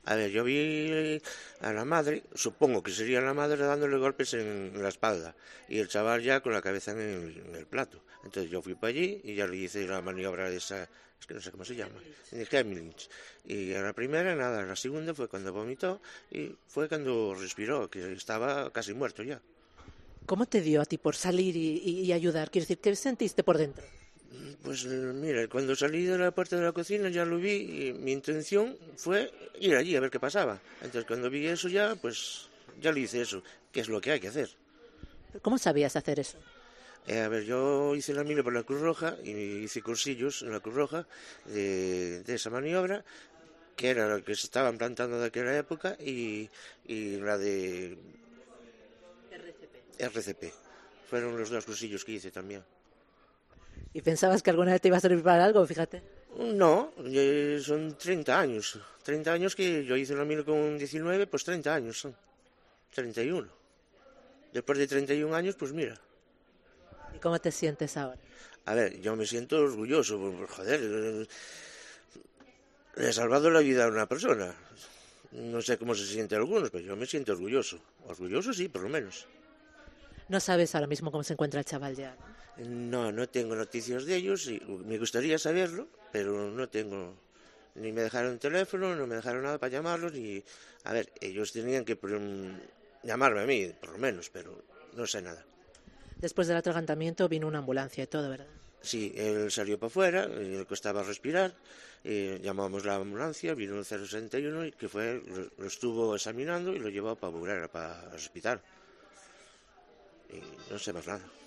A ver, yo vi a la madre, supongo que sería la madre dándole golpes en la espalda y el chaval ya con la cabeza en el plato. Entonces yo fui para allí y ya le hice la maniobra de esa, es que no sé cómo se llama, de Heimlich. Y a la primera nada, a la segunda fue cuando vomitó y fue cuando respiró, que estaba casi muerto ya. ¿Cómo te dio a ti por salir y ayudar? Quiero decir, ¿qué sentiste por dentro? Pues mira, cuando salí de la puerta de la cocina ya lo vi y mi intención fue ir allí a ver qué pasaba. Entonces cuando vi eso ya, pues ya le hice eso, que es lo que hay que hacer. ¿Cómo sabías hacer eso? A ver, yo hice la mili por la Cruz Roja y hice cursillos en la Cruz Roja de esa maniobra, que era la que se estaban plantando de aquella época, y la de RCP. Fueron los dos cursillos que hice también. ¿Y pensabas que alguna vez te iba a servir para algo? Fíjate. No, son 30 años. 30 años que yo hice la mili con 19, pues 30 años son. 31. Después de 31 años, pues mira. ¿Y cómo te sientes ahora? A ver, yo me siento orgulloso, joder, le he salvado la vida a una persona. No sé cómo se siente algunos, pero yo me siento orgulloso. Orgulloso sí, por lo menos. No sabes ahora mismo cómo se encuentra el chaval ya, ¿no? No, no tengo noticias de ellos y me gustaría saberlo, pero no tengo. Ni me dejaron teléfono, no me dejaron nada para llamarlos y... A ver, ellos tenían que llamarme a mí, por lo menos, pero no sé nada. Después del atragantamiento vino una ambulancia y todo, ¿verdad? Sí, él salió para afuera, le costaba respirar, llamamos la ambulancia, vino el 061 y que fue, lo estuvo examinando y lo llevó para Burela, para el hospital. Y no sé más nada.